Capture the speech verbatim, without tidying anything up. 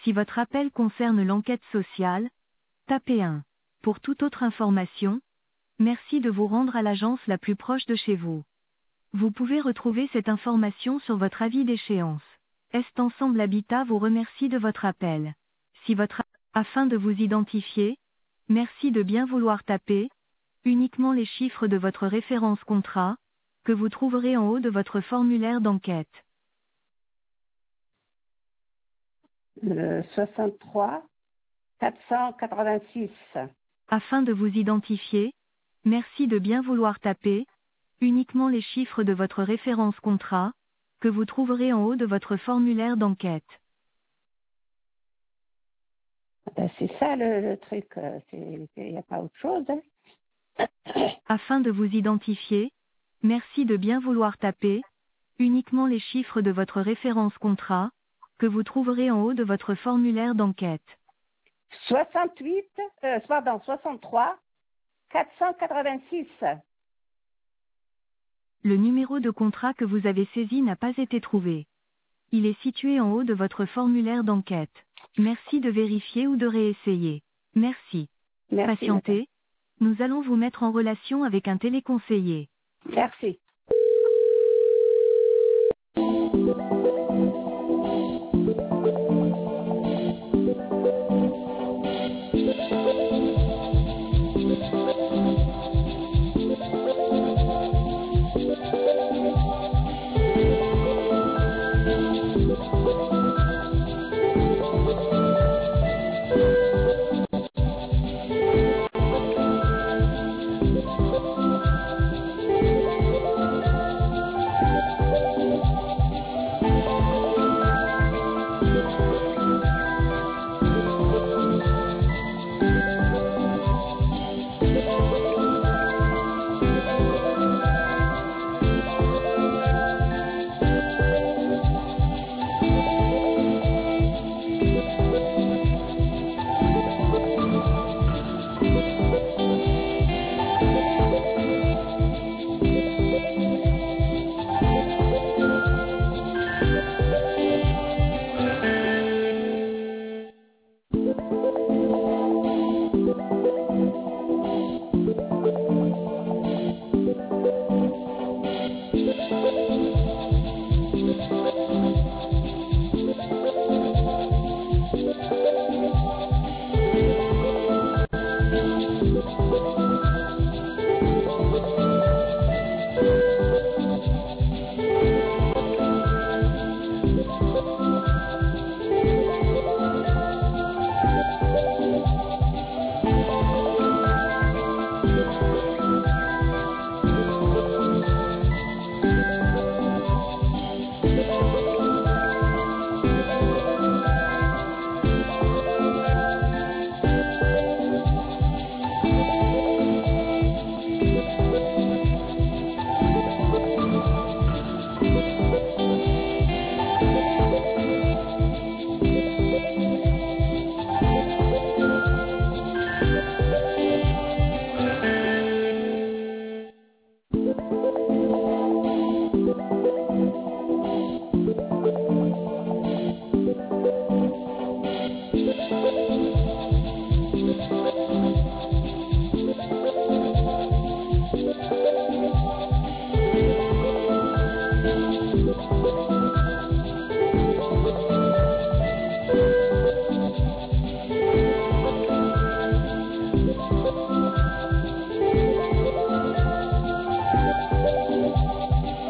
Si votre appel concerne l'enquête sociale, tapez un. Pour toute autre information, merci de vous rendre à l'agence la plus proche de chez vous. Vous pouvez retrouver cette information sur votre avis d'échéance. Est Ensemble Habitat vous remercie de votre appel. Si votre Afin de vous identifier, merci de bien vouloir taper uniquement les chiffres de votre référence contrat, que vous trouverez en haut de votre formulaire d'enquête. Le soixante-trois quatre cent quatre-vingt-six. Afin de vous identifier, merci de bien vouloir taper uniquement les chiffres de votre référence contrat, que vous trouverez en haut de votre formulaire d'enquête. Ben, c'est ça le, le truc, euh, c'est- il n'y a pas autre chose. Hein. Afin de vous identifier, merci de bien vouloir taper uniquement les chiffres de votre référence contrat, que vous trouverez en haut de votre formulaire d'enquête. soixante-huit, euh, pardon, soixante-trois quatre cent quatre-vingt-six. Le numéro de contrat que vous avez saisi n'a pas été trouvé. Il est situé en haut de votre formulaire d'enquête. Merci de vérifier ou de réessayer. Merci. Merci, madame. Patientez. Nous allons vous mettre en relation avec un téléconseiller. Merci.